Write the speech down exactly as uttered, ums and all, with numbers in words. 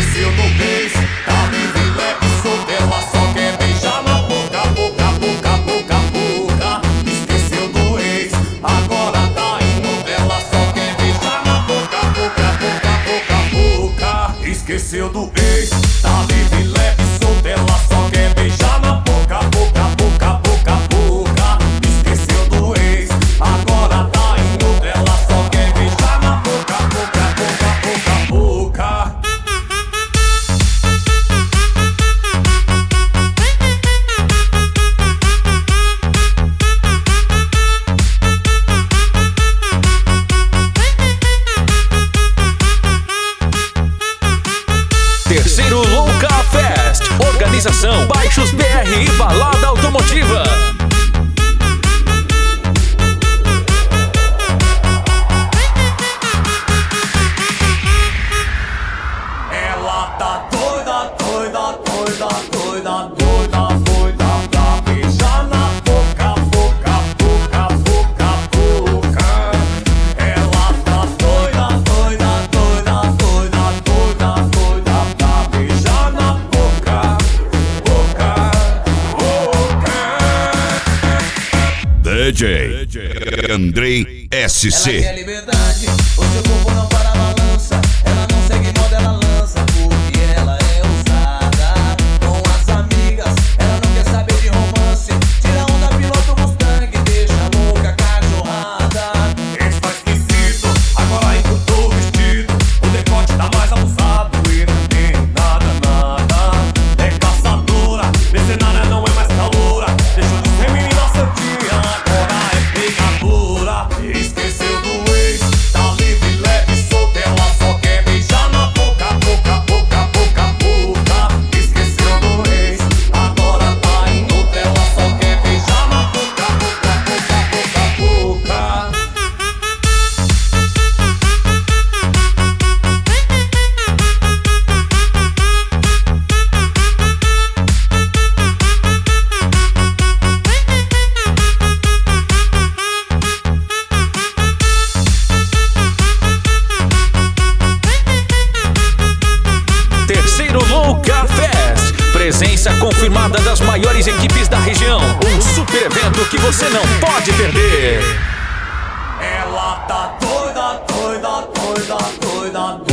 esqueceu do ex, tá livre, leve, solta, ela só quer beijar na boca, boca, boca, boca, boca. Esqueceu do ex, agora tá indo, ela só quer beijar na boca, boca, boca, boca, boca. Esqueceu do ex, tá livre, leve, solta, ela só quer beijar na boca, boca, boca, boca, boca. Esqueceu do ex, agora tá indo, ela só quer beijar na boca, boca, boca, boca, boca. Terceiro Louca Fest. Organização Baixos B R e Balada Automotiva. Ela tá doida, doida, doida, doida, doida, doida pra beijar na boca, boca, boca, boca, boca. Ela tá doida, doida, doida, doida, doida, doida pra beijar na boca, boca, boca. D J Andrei S Ela C. quer liberdade, o seu corpo não para a balança. Ela não segue moda, ela lança, porque ela é ousada. Com as amigas, ela não quer saber de romance. Tira onda, piloto Mustang, deixa a louca cachorrada. Esse tá esquisito, agora encurtou o vestido. O decote tá mais abusado e não tem nada, nada. É caçadora, mercenária não é mais caloura. Deixou de ser menina santinha, agora é pegadora. Esqueceu do ex, tá livre, leve, solta, ela só quer beijar na boca, boca, boca, boca, boca. Esqueceu do ex, agora tá em outra, ela só quer beijar na boca, boca, boca, boca, boca. Terceiro Louca Fest. Presença confirmada das maiores equipes da região. Um super evento que você não pode perder. Ela tá doida, doida, doida, doida,